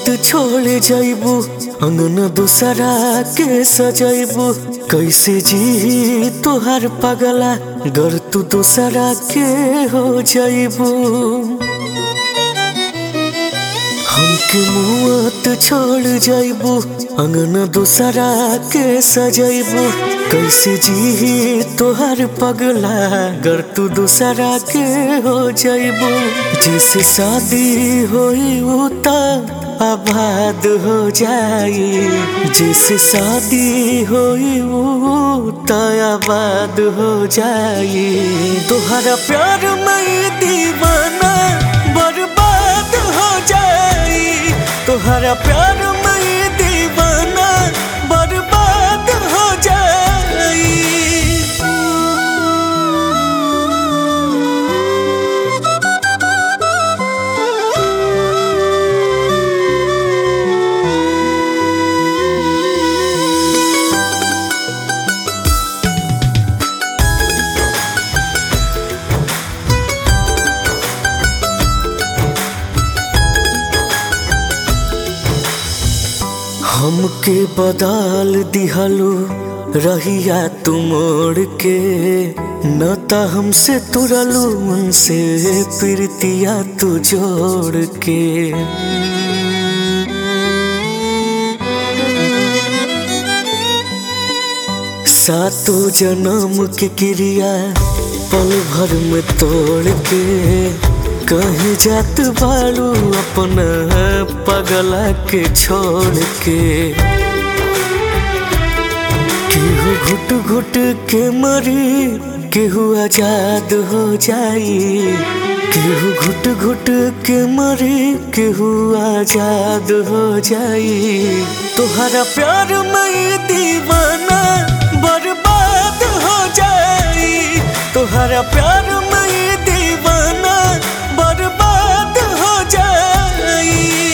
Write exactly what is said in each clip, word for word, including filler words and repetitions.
छोड़ जाइबू अंगना दूसरा के सजाइबू। कैसे जी तोहर पगला गर तू दूसरा के हो जाइबू। हमके मुआत छोड़ जाइबू अंगना दूसरा के सजाइबू। कैसे जी तोहर पगला गर तू दूसरा के हो जाइबू। जिसे शादी होई उता आबाद हो जाई। जिसे शादी होई उता आबाद हो जाई। तोहरा प्यार में दीवाना बर्बाद हो जाई। तोहरा प्यार में दीवाना बर्बाद हो जाई। हमके बदल दिहलो रहिया तू मोड़ के। न त हमसे तुरलू उनसे प्रीतिया तू जोड़ के। सातों जन्म के क्रिया पल भर में तोड़ के। कहीं जात बालू अपना पगला के छोड़ के। केहू घुट घुट के मरी केहू आजाद हो जाई। केहू घुट घुट के मरी केहू आजाद हो जाई। तोहरा प्यार में दीवाना बर्बाद हो जाई। तोहरा प्यार में दीवाना बर्बाद हो जाई।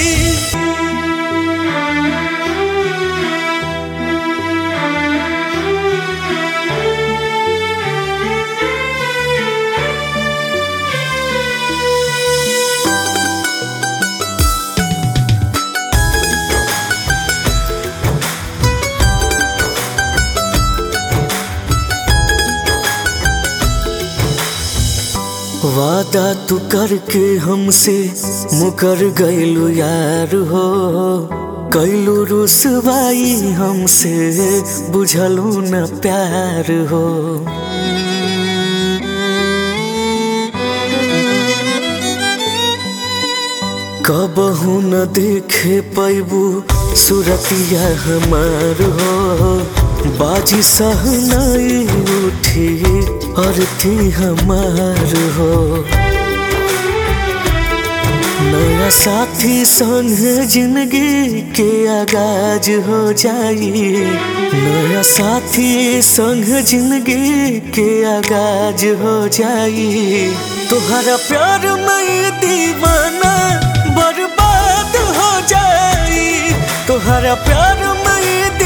वादा तू करके हमसे मुकर गइलू यार हो। कैलू रुसवाई हमसे बुझलू न प्यार हो। कबहू न देखे पैबू सुरतिया हमार हो। बाजी सहनाई उठी अर्थी हमार हो। नया साथी संग जिंदगी के आगाज हो जाई। नया साथी संग जिंदगी के आगाज हो जाई। तोहरा प्यार में दीवाना बर्बाद हो जाई। तोहरा प्यार में